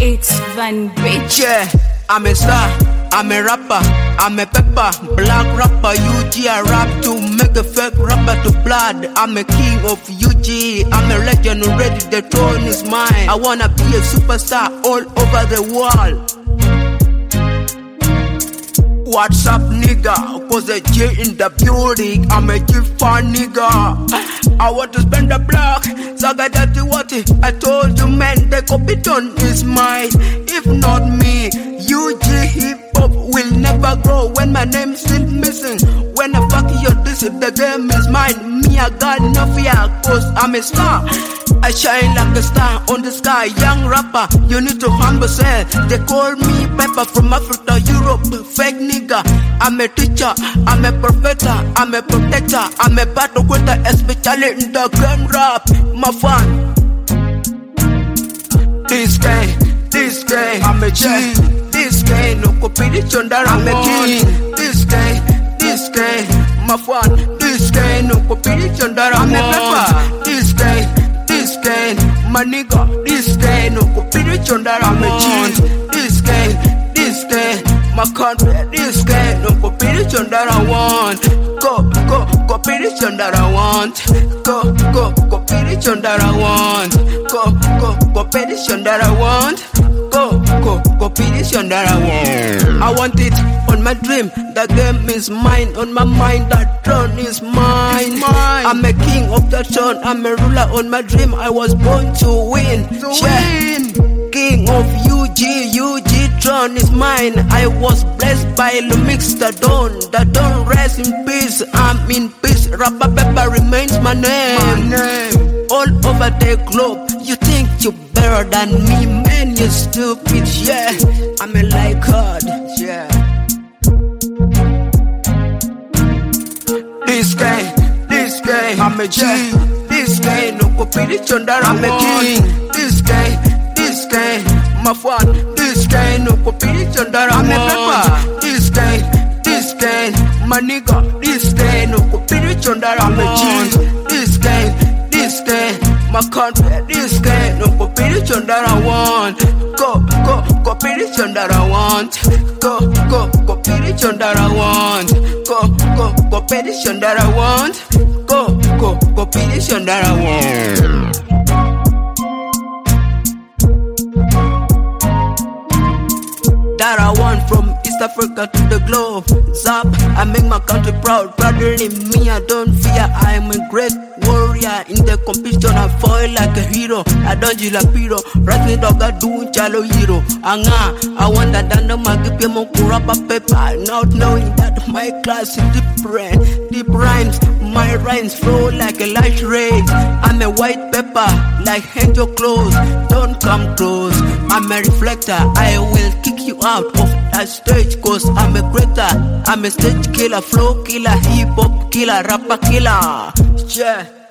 It's Van Bitch. Yeah, I'm a star, I'm a rapper, I'm a pepper, black rapper, UG. I rap to make a fake rapper to blood. I'm a king of UG, I'm a legend already, the throne is mine. I wanna be a superstar all over the world. What's up, nigga? Cause a J in the building, I'm a G-fan nigga. I want to spend the block, Saga Daddy Wati. I told you, man, the Copiton is mine. If not me, UG hip-hop will never grow when my name's still missing. When I fuck your this, if the game is mine, me, I got no fear, cause I'm a star. I shine like a star on the sky, young rapper, you need to humble self. They call me Pepper from Africa, Europe, fake nigga. I'm a teacher, I'm a professor, I'm a protector, I'm a battle quitter, especially in the game rap, my fun. This guy, I'm a G. This guy, no competition that I'm a king. This guy, my fun. This guy, no competition that I'm a pepper. This guy, my nigga. This guy, no competition that I'm a G. This guy, my country. This guy, no competition that I want. Go, competition that I want. Go, competition that I want. Go, competition that I want. Go, competition that I want. I want it on my dream. The game is mine. On my mind, that throne is mine. I'm a king of the throne. I'm a ruler on my dream. I was born to win. King of UG throne is mine. I was blessed by Lumix the Dawn. The Dawn rest in peace. I'm in peace. Rapper Pepper remains my name. All over the globe, you think you're better than me, man, you stupid, yeah. I'm a like God, yeah. This guy, I'm a G. This guy, no competition that I'm a king. This guy, my fun. This guy, no competition that I'm a pepper. This guy, my nigga. This guy, no competition that I'm a G. This guy, my country. This guy, no competition that I want. Go, competition that I want. Go, competition that I want. Go, competition that I want. Go, competition that I want. That I want from East Africa to the globe. Zap, I make my country proud. Brother in me, I don't fear. I am a great warrior. In the competition, I fall like a hero. I don't jilapiro. Right dog, I do chalo hero. Anga, I want that I know my give mo kurapa paper. Not knowing that my class is different. Deep rhymes, my rhymes flow like a light ray. I'm a white pepper, like angel clothes. Don't come close. I'm a reflector. I will kick you out of that stage, cause I'm a creator. I'm a stage killer, flow killer, hip hop killer, rapper killer. Yeah.